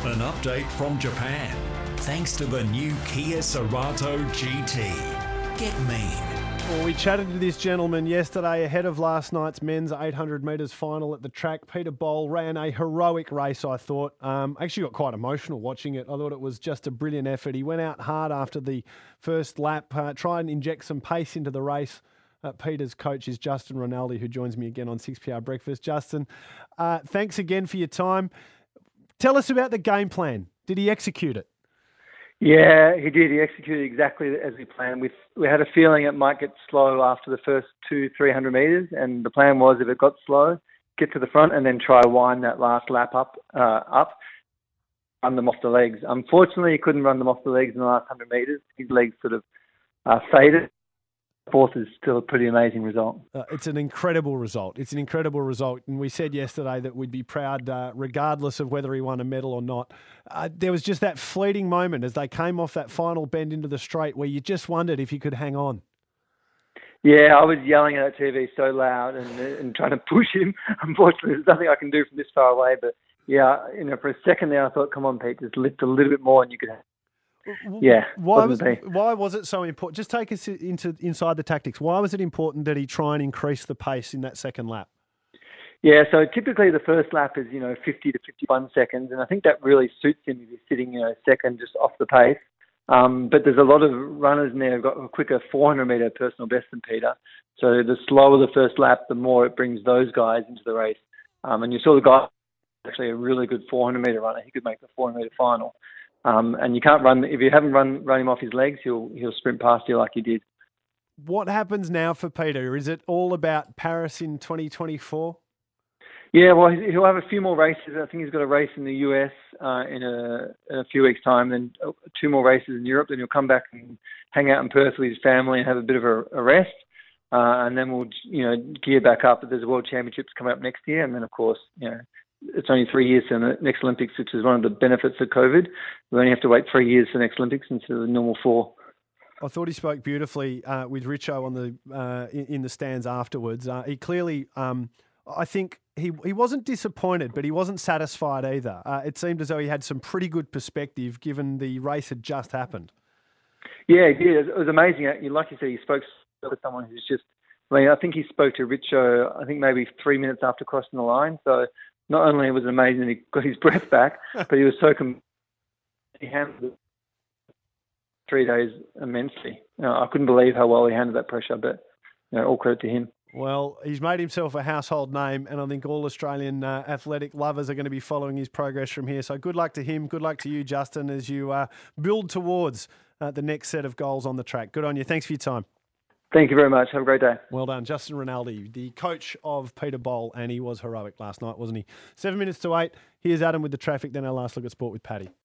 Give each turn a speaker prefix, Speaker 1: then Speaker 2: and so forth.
Speaker 1: An update from Japan. Thanks to the new Kia Cerato GT. Get mean.
Speaker 2: Well, we chatted to this gentleman yesterday ahead of last night's men's 800 metres final at the track. Peter Bol ran a heroic race, I thought. Actually got quite emotional watching it. I thought it was just a brilliant effort. He went out hard after the first lap, tried and inject some pace into the race. Peter's coach is Justin Rinaldi, who joins me again on 6PR Breakfast. Justin, thanks again for your time. Tell us about the game plan. Did he execute it?
Speaker 3: Yeah, he did. He executed exactly as we planned. We had a feeling it might get slow after the first 200-300 metres, and the plan was if it got slow, get to the front and then try wind that last lap up, run them off the legs. Unfortunately, he couldn't run them off the legs in the last 100 metres. His legs sort of faded. Fourth is still a pretty amazing result.
Speaker 2: It's an incredible result. It's an incredible result. And we said yesterday that we'd be proud regardless of whether he won a medal or not. There was just that fleeting moment as they came off that final bend into the straight where you just wondered if he could hang on.
Speaker 3: Yeah, I was yelling at that TV so loud and trying to push him. Unfortunately, there's nothing I can do from this far away. But yeah, for a second there, I thought, come on, Pete, just lift a little bit more and you could have. Yeah.
Speaker 2: Why was it so important? Just take us inside the tactics. Why was it important that he try and increase the pace in that second lap?
Speaker 3: Yeah, so typically the first lap is, 50 to 51 seconds, and I think that really suits him if he's sitting, second just off the pace. But there's a lot of runners in there who've got a quicker 400-metre personal best than Peter. So the slower the first lap, the more it brings those guys into the race. And you saw the guy, actually a really good 400-metre runner. He could make the 400-metre final. And you can't run if you haven't run him off his legs. He'll sprint past you like he did.
Speaker 2: What happens now for Peter? Is it all about Paris in 2024?
Speaker 3: Yeah, well, he'll have a few more races. I think he's got a race in the US in a few weeks' time, then 2 more races in Europe. Then he'll come back and hang out in Perth with his family and have a bit of a rest. And then we'll gear back up. There's World Championships coming up next year, and then of course it's only 3 years to the next Olympics, which is one of the benefits of COVID. We only have to wait 3 years for the next Olympics instead of the normal 4.
Speaker 2: I thought he spoke beautifully with Richo on the in the stands afterwards. He clearly, I think he wasn't disappointed, but he wasn't satisfied either. It seemed as though he had some pretty good perspective given the race had just happened.
Speaker 3: Yeah, he did. It was amazing. Like you said, he spoke to someone who's just. I think he spoke to Richo. I think maybe 3 minutes after crossing the line. So. Not only was it amazing that he got his breath back, but he was so he handled 3 days immensely. I couldn't believe how well he handled that pressure, but all credit to him.
Speaker 2: Well, he's made himself a household name, and I think all Australian athletic lovers are going to be following his progress from here. So good luck to him. Good luck to you, Justin, as you build towards the next set of goals on the track. Good on you. Thanks for your time.
Speaker 3: Thank you very much. Have a great day.
Speaker 2: Well done. Justin Rinaldi, the coach of Peter Bol, and he was heroic last night, wasn't he? 7 minutes to 8. Here's Adam with the traffic, then our last look at sport with Paddy.